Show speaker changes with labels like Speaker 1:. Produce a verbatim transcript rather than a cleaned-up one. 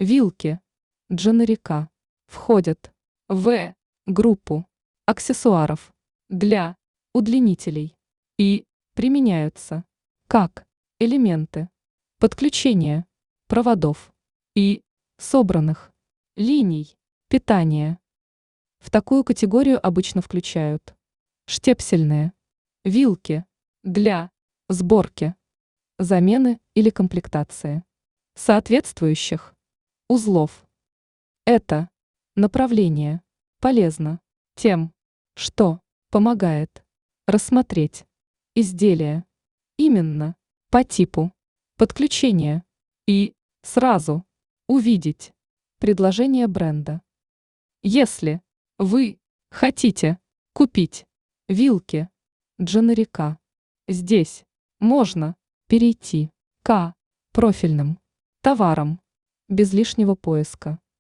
Speaker 1: Вилки дженерика входят в группу аксессуаров для удлинителей и применяются как элементы подключения проводов и собранных линий питания. В такую категорию обычно включают штепсельные вилки для сборки, замены или комплектации соответствующих узлов. Это направление полезно тем, что помогает рассмотреть изделие именно по типу подключения и сразу увидеть предложение бренда. Если вы хотите купить вилки дженерика, здесь можно перейти к профильным товарам без лишнего поиска.